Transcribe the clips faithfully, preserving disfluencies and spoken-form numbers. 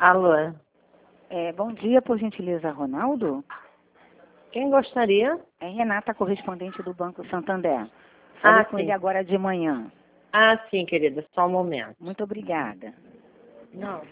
Alô? É, bom dia, por gentileza, Ronaldo. Quem gostaria? É Renata, correspondente do Banco Santander. Falei Ah, com sim. ele agora de manhã. Ah, sim, querida. Só um momento. Muito obrigada. Não.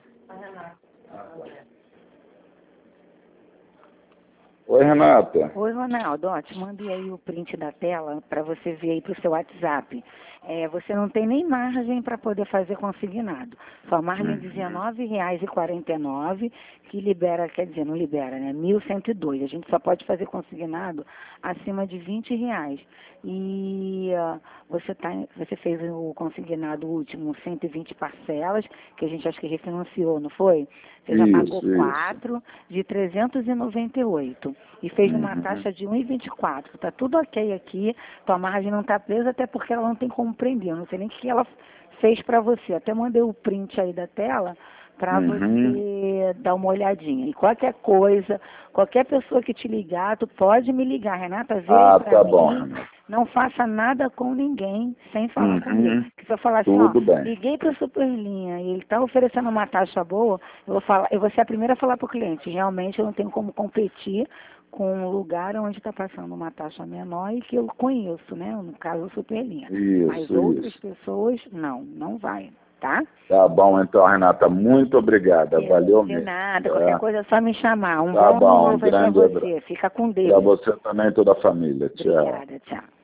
Oi, Renata. Oi, Ronaldo. Ó, te mandei aí o print da tela para você ver aí para o seu WhatsApp. É, você não tem nem margem para poder fazer consignado. Sua margem é dezenove reais e quarenta e nove centavos, que libera, quer dizer, não libera, né? mil cento e dois. A gente só pode fazer consignado acima de vinte reais. E uh, você, tá, você fez o consignado último, cento e vinte parcelas, que a gente acho que refinanciou, não foi? Você já Isso, pagou isso. quatro de trezentos e noventa e oito. E fez uma Uhum. taxa de um e vinte e quatro. Está tudo ok aqui. Tua margem não está presa, até porque ela não tem como prender. Eu não sei nem o que ela fez para você. Até mandei o print aí da tela para Uhum. você dar uma olhadinha. E qualquer coisa, qualquer pessoa que te ligar, tu pode me ligar. Renata, vê Ah, aí para tá mim. bom, Renata. Não faça nada com ninguém sem falar Uhum. comigo. Porque se eu falar assim, ó, Tudo bem. liguei para o Superlinha e ele está oferecendo uma taxa boa, eu vou, falar, eu vou ser a primeira a falar para o cliente. Realmente eu não tenho como competir com um lugar onde está passando uma taxa menor e que eu conheço, né? No caso, o Superlinha. Isso, Mas outras isso. pessoas, não, não vai, tá? Tá bom, então, Renata. Muito obrigada. Valeu De mesmo. nada, Tá? qualquer coisa é só me chamar. Um Tá bom ano bom. Um novo aí para grande abraço. você. Fica com Para Deus. você também e toda a família. Tchau. Obrigada, tchau.